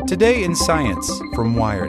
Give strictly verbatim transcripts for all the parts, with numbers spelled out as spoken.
Today in Science from Wired.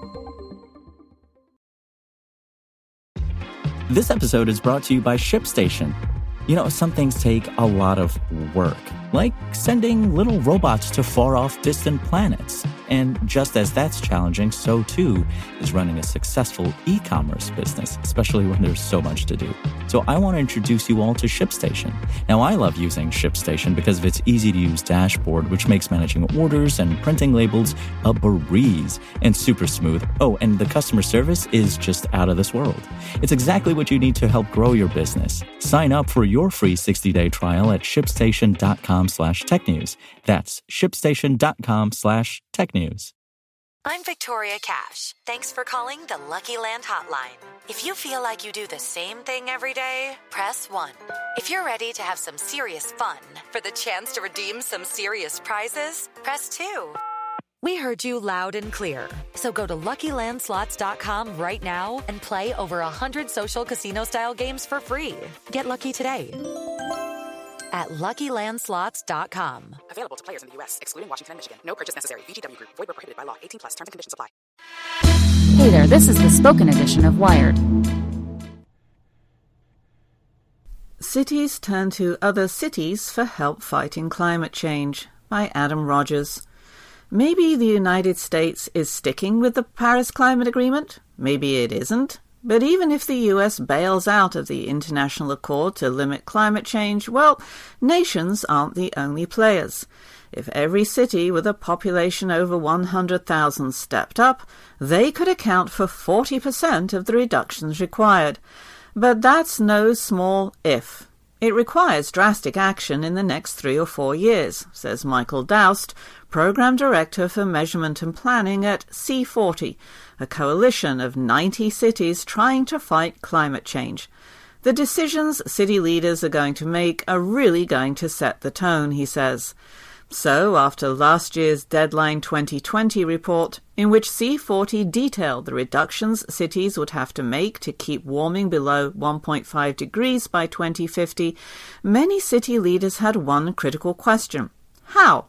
This episode is brought to you by ShipStation. You know, some things take a lot of work, like sending little robots to far-off distant planets. And just as that's challenging, so too is running a successful e-commerce business, especially when there's so much to do. So I want to introduce you all to ShipStation. Now, I love using ShipStation because of its easy-to-use dashboard, which makes managing orders and printing labels a breeze and super smooth. Oh, and the customer service is just out of this world. It's exactly what you need to help grow your business. Sign up for your free sixty-day trial at shipstation.com slash technews. That's shipstation.com slash technews. I'm Victoria Cash. Thanks for calling the Lucky Land Hotline. If you feel like you do the same thing every day, press one. If you're ready to have some serious fun for the chance to redeem some serious prizes, press two. We heard you loud and clear. So go to Lucky Land Slots dot com right now and play over one hundred social casino-style games for free. Get lucky today at Lucky Land Slots dot com. Available to players in the U S, excluding Washington and Michigan. No purchase necessary. V G W Group. Void where prohibited by law. eighteen plus. Terms and conditions apply. Hey there, this is the spoken edition of Wired. Cities turn to other cities for help fighting climate change, by Adam Rogers. Maybe the United States is sticking with the Paris Climate Agreement. Maybe it isn't. But even if the U S bails out of the international accord to limit climate change, well, nations aren't the only players. If every city with a population over one hundred thousand stepped up, they could account for forty percent of the reductions required. But that's no small if. It requires drastic action in the next three or four years, says Michael Doust, Program Director for Measurement and Planning at C forty, a coalition of ninety cities trying to fight climate change. The decisions city leaders are going to make are really going to set the tone, he says. So, after last year's Deadline twenty twenty report, in which C forty detailed the reductions cities would have to make to keep warming below one point five degrees by twenty fifty, many city leaders had one critical question. How?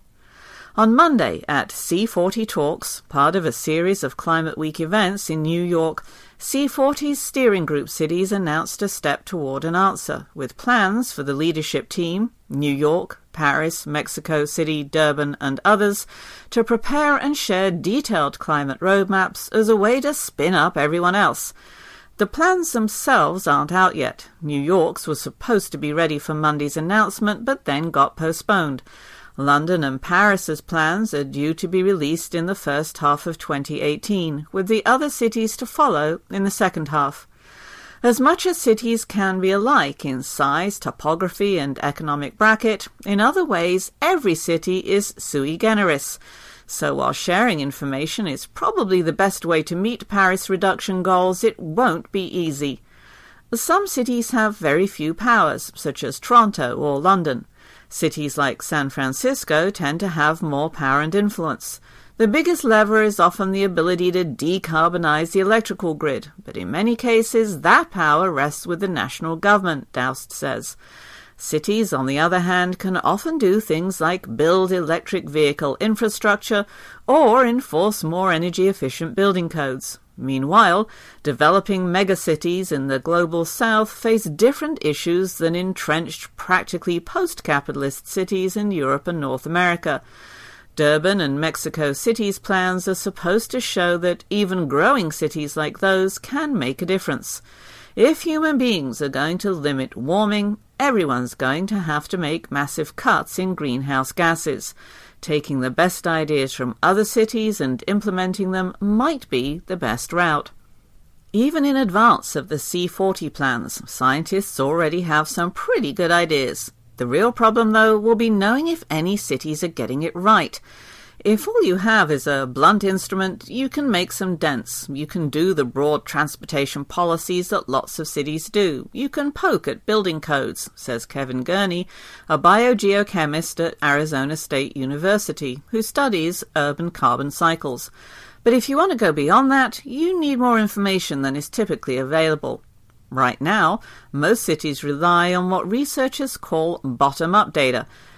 On Monday at C forty Talks, part of a series of Climate Week events in New York, C forty's steering group cities announced a step toward an answer, with plans for the leadership team, New York, Paris, Mexico City, Durban and others, to prepare and share detailed climate roadmaps as a way to spin up everyone else. The plans themselves aren't out yet. New York's was supposed to be ready for Monday's announcement, but then got postponed. London and Paris's plans are due to be released in the first half of twenty eighteen, with the other cities to follow in the second half. As much as cities can be alike in size, topography and economic bracket, in other ways every city is sui generis. So while sharing information is probably the best way to meet Paris reduction goals, it won't be easy. Some cities have very few powers, such as Toronto or London. Cities like San Francisco tend to have more power and influence. The biggest lever is often the ability to decarbonize the electrical grid, but in many cases that power rests with the national government, Doust says. Cities, on the other hand, can often do things like build electric vehicle infrastructure or enforce more energy-efficient building codes. Meanwhile, developing megacities in the global south face different issues than entrenched, practically post-capitalist cities in Europe and North America. Durban and Mexico City's plans are supposed to show that even growing cities like those can make a difference. If human beings are going to limit warming, everyone's going to have to make massive cuts in greenhouse gases. Taking the best ideas from other cities and implementing them might be the best route. Even in advance of the C forty plans, scientists already have some pretty good ideas. The real problem, though, will be knowing if any cities are getting it right. If all you have is a blunt instrument, you can make some dents. You can do the broad transportation policies that lots of cities do. You can poke at building codes, says Kevin Gurney, a biogeochemist at Arizona State University, who studies urban carbon cycles. But if you want to go beyond that, you need more information than is typically available. Right now, most cities rely on what researchers call bottom-up data,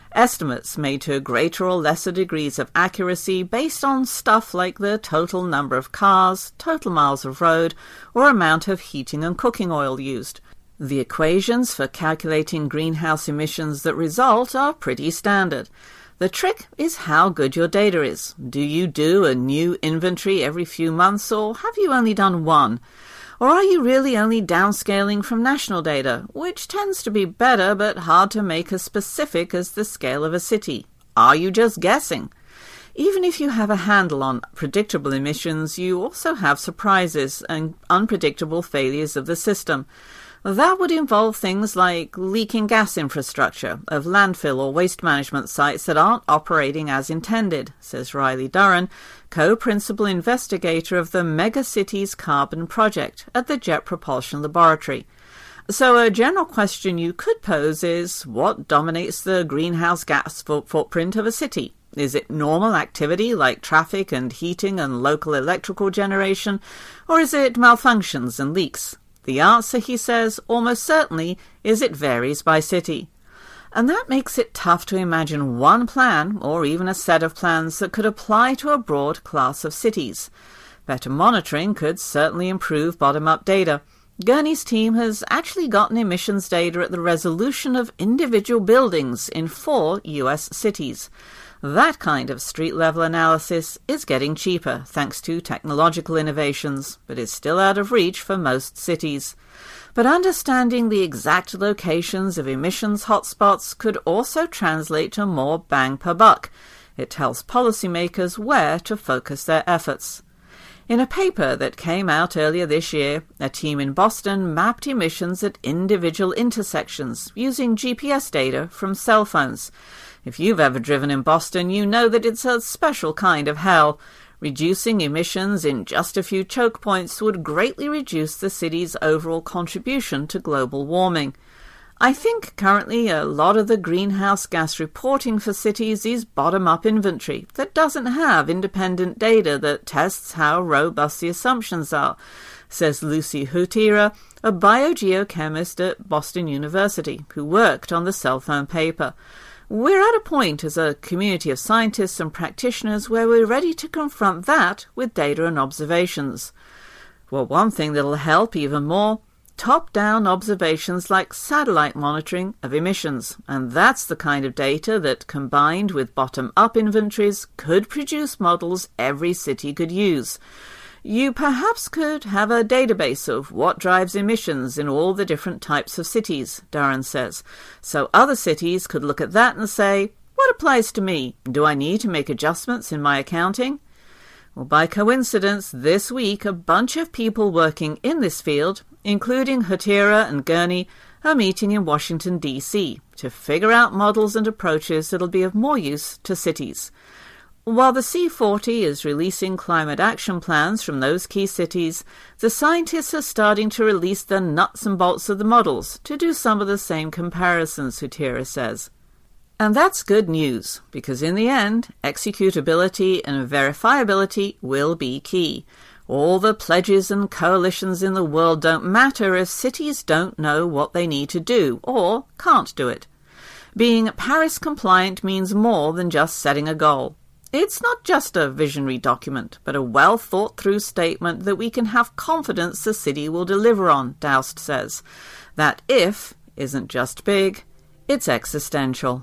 Estimates made to greater or lesser degrees of accuracy based on stuff like the total number of cars, total miles of road, or amount of heating and cooking oil used. The equations for calculating greenhouse emissions that result are pretty standard. The trick is how good your data is. Do you do a new inventory every few months, or have you only done one? Or are you really only downscaling from national data, which tends to be better but hard to make as specific as the scale of a city? Are you just guessing? Even if you have a handle on predictable emissions, you also have surprises and unpredictable failures of the system. That would involve things like leaking gas infrastructure of landfill or waste management sites that aren't operating as intended, says Riley Duran, co-principal investigator of the Megacities Carbon Project at the Jet Propulsion Laboratory. So a general question you could pose is, what dominates the greenhouse gas footprint of a city? Is it normal activity like traffic and heating and local electrical generation, or is it malfunctions and leaks? The answer, he says, almost certainly is it varies by city. And that makes it tough to imagine one plan, or even a set of plans, that could apply to a broad class of cities. Better monitoring could certainly improve bottom-up data. Gurney's team has actually gotten emissions data at the resolution of individual buildings in four U S cities. That kind of street-level analysis is getting cheaper thanks to technological innovations, but is still out of reach for most cities. But understanding the exact locations of emissions hotspots could also translate to more bang per buck. It tells policymakers where to focus their efforts. In a paper that came out earlier this year, a team in Boston mapped emissions at individual intersections using G P S data from cell phones. If you've ever driven in Boston, you know that it's a special kind of hell. Reducing emissions in just a few choke points would greatly reduce the city's overall contribution to global warming. I think currently a lot of the greenhouse gas reporting for cities is bottom-up inventory that doesn't have independent data that tests how robust the assumptions are, says Lucy Hutira, a biogeochemist at Boston University, who worked on the cell phone paper. We're at a point as a community of scientists and practitioners where we're ready to confront that with data and observations. Well, one thing that'll help even more, top-down observations like satellite monitoring of emissions, and that's the kind of data that, combined with bottom-up inventories, could produce models every city could use. You perhaps could have a database of what drives emissions in all the different types of cities, Duran says, so other cities could look at that and say, what applies to me? Do I need to make adjustments in my accounting? Well, by coincidence, this week a bunch of people working in this field, including Hutira and Gurney, are meeting in Washington, D C to figure out models and approaches that'll be of more use to cities. While the C forty is releasing climate action plans from those key cities, the scientists are starting to release the nuts and bolts of the models to do some of the same comparisons, Hutira says. And that's good news, because in the end, executability and verifiability will be key. All the pledges and coalitions in the world don't matter if cities don't know what they need to do, or can't do it. Being Paris compliant means more than just setting a goal. It's not just a visionary document, but a well-thought-through statement that we can have confidence the city will deliver on, Doust says. That if isn't just big, it's existential.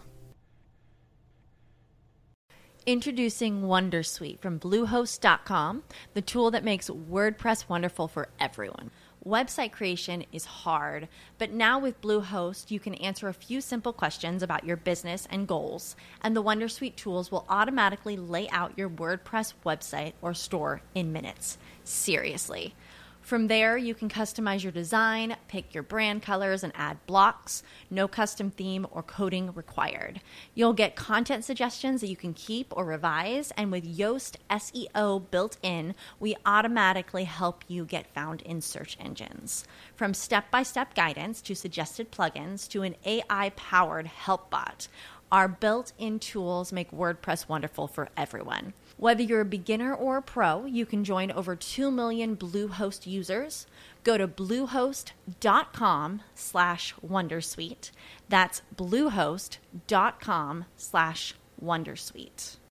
Introducing Wondersuite from Bluehost dot com, the tool that makes WordPress wonderful for everyone. Website creation is hard, but now with Bluehost, you can answer a few simple questions about your business and goals, and the Wondersuite tools will automatically lay out your WordPress website or store in minutes. Seriously. From there, you can customize your design, pick your brand colors, and add blocks. No custom theme or coding required. You'll get content suggestions that you can keep or revise, and with Yoast S E O built in, we automatically help you get found in search engines. From step-by-step guidance to suggested plugins to an A I-powered help bot, Our built-in tools make WordPress wonderful for everyone. Whether you're a beginner or a pro, you can join over two million Bluehost users. Go to bluehost.com slash wondersuite. That's bluehost.com slash wondersuite.